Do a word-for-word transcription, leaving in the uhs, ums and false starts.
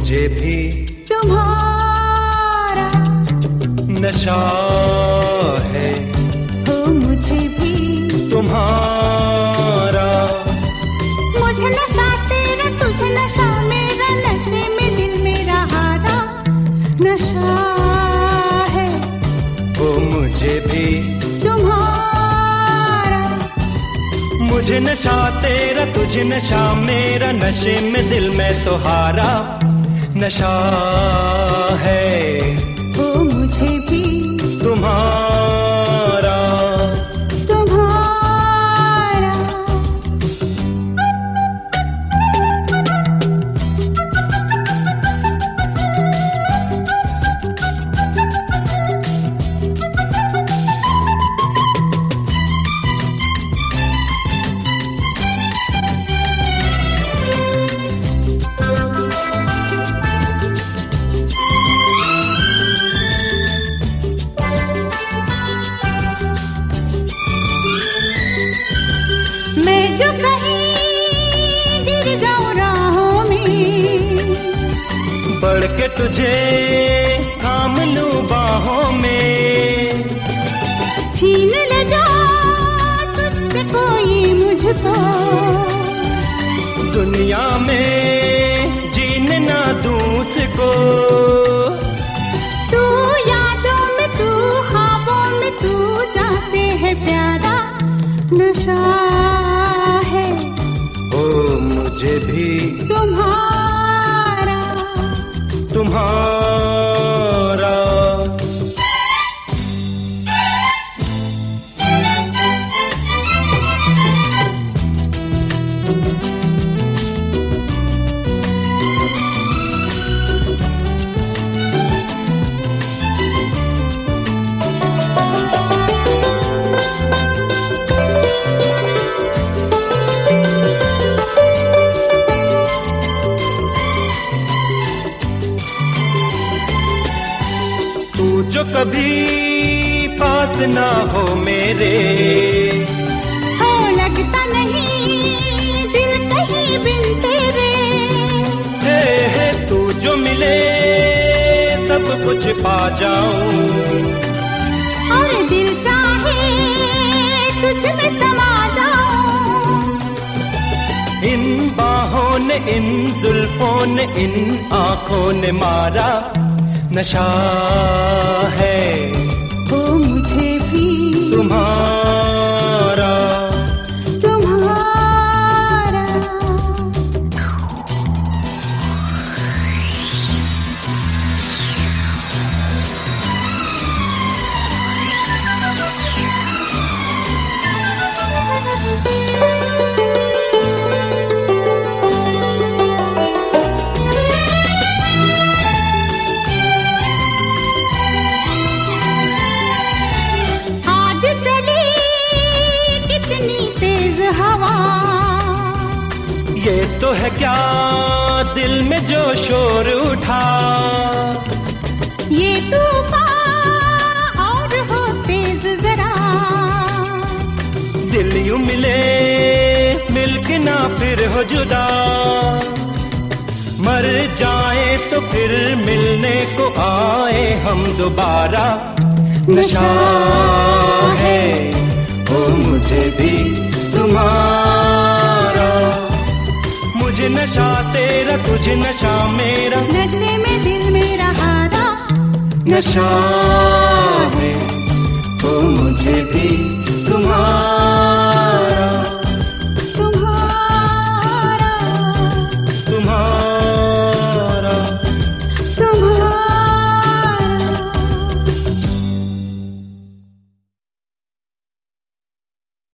मुझे भी तुम्हारा नशा है, हो मुझे भी तुम्हारा। मुझे नशा तेरा, तुझे नशा मेरा, नशे में दिल मेरा हारा नशा है, हो मुझे भी तुम्हारा। मुझे नशा तेरा, तुझे नशा मेरा, नशे में दिल में तो हारा नशा है, हो मुझे भी तुम्हारा। तुम्हारा। मैं जो कहीं गिर जाऊं राहों में, बढ़ के तुझे थाम लूं बाहों में, छीन ले जा तुझसे कोई मुझको, दुनिया में जीने ना दूं उसको। तू यादों में, तू ख्वाबों में, तू जाते है प्यारा नशा है, ओ मुझे भी तुम्हारा। तुम्हारा। तू जो कभी पास ना हो मेरे, हो लगता नहीं दिल कहीं बिन तेरे, हे हे तू जो मिले सब कुछ पा जाऊं, और दिल चाहे तुझ में समा जाऊं। इन बाहों ने, इन जुल्फों ने, इन आंखों ने मारा नशा है, हो मुझे भी तुम्हारा। तुम्हारा। ये तो है क्या दिल में जो शोर उठा, ये तूफान और हो तेज जरा, दिल यूं मिले मिलके ना फिर हो जुदा, मर जाए तो फिर मिलने को आए हम दोबारा नशा है, ओ मुझे भी तुम्हारा। मुझे नशा तेरा, तुझे नशा मेरा, नशे में दिल मेरा हारा नशा है, ओ मुझे भी